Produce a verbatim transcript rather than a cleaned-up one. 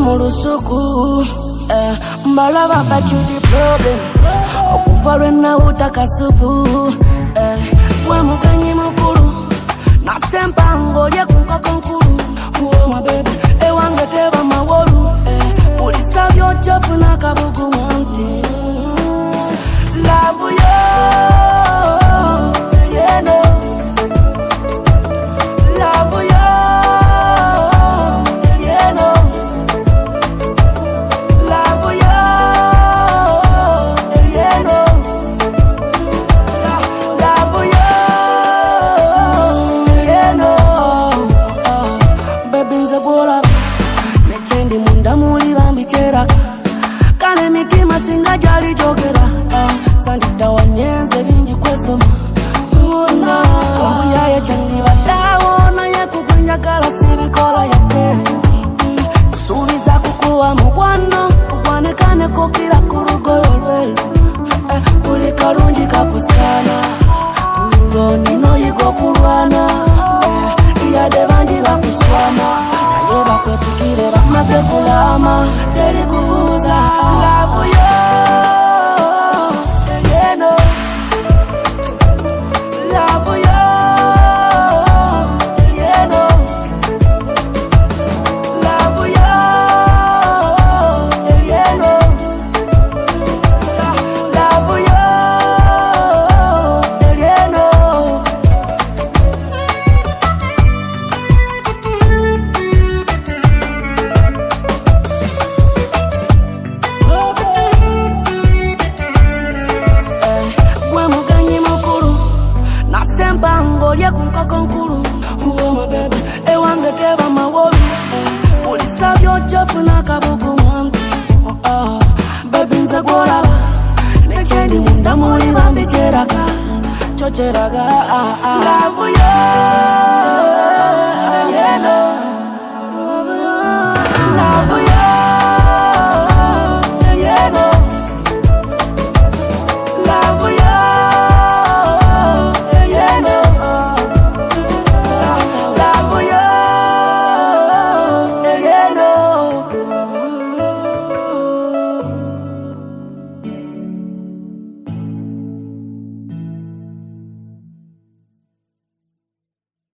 mulusuku eh, mbalaba but you the problem okuvalwe na utakasupu eh, we muganyi mukulu nasempa ngolye kunkoko nkulu uwo mabebe ewange teba mawolu eh, pulisa byochofu nakabugu mwanti love you yeah no love you yeah no love you yeah no love you yeah no baby nze bola nechendi munda muli bambichera kale mitima singa jali jogera uh, sandita wanyenze binji kwesoma una tomu yaye chandi batawo na yakugwenya kala sibikola yate mm, kusubiza kukuwa mubwano ubwanekane kokira kurugoyo lwelo eh, kuli kalungi kakusana uloni noyigo kulwana eh, iyade bandi bakuswana naye bakwepukire bamaze kulama teri kubuza love you yeah no love you yeah no love you yeah no love you yeah no gwe muganyi mukulu nasempa ngolye kunkoko nkulu uwo mabebe ewange teba mawolu pulisa byochofu nakabugu mwanti oh, oh. Baby nze gwolaba nechendi munda muli bambicheraga chocheraga ah, ah. Love you